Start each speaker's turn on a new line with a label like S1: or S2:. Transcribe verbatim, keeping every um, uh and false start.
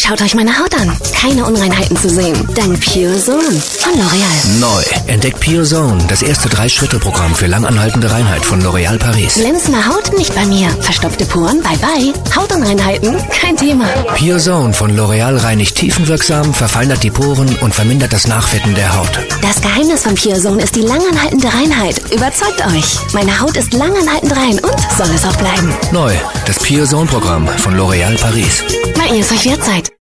S1: Schaut euch meine Haut an. Keine Unreinheiten zu sehen. Dank Pure Zone von L'Oreal.
S2: Neu. Entdeckt Pure Zone, das erste Drei-Schritte-Programm für langanhaltende Reinheit von L'Oreal Paris.
S1: Glänzende Haut nicht bei mir. Verstopfte Poren, bye bye. Hautunreinheiten, kein Thema.
S2: Pure Zone von L'Oreal reinigt tiefenwirksam, verfeinert die Poren und vermindert das Nachfetten der Haut.
S1: Das Geheimnis von Pure Zone ist die langanhaltende Reinheit. Überzeugt euch. Meine Haut ist langanhaltend rein und soll es auch bleiben.
S2: Neu. Das Pure Zone-Programm von L'Oreal Paris.
S1: Weil ihr es euch wert seid.